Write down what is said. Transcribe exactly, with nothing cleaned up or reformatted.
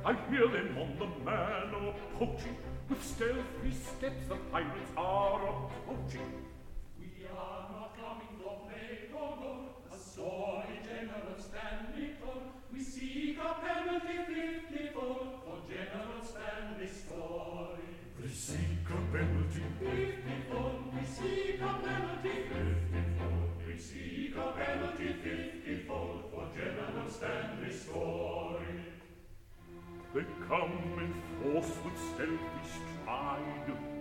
I hear them on the man approaching. With stealthy steps the pirates are approaching. We are not coming for play or gold, a sorry General Stanley told. We seek a penalty fifty-fold for General Stanley's story. We seek a penalty fifty-fold, we seek a penalty fifty-fold. We seek a penalty fifty-fold for General Stanley's story. They come in force with stealthy stride.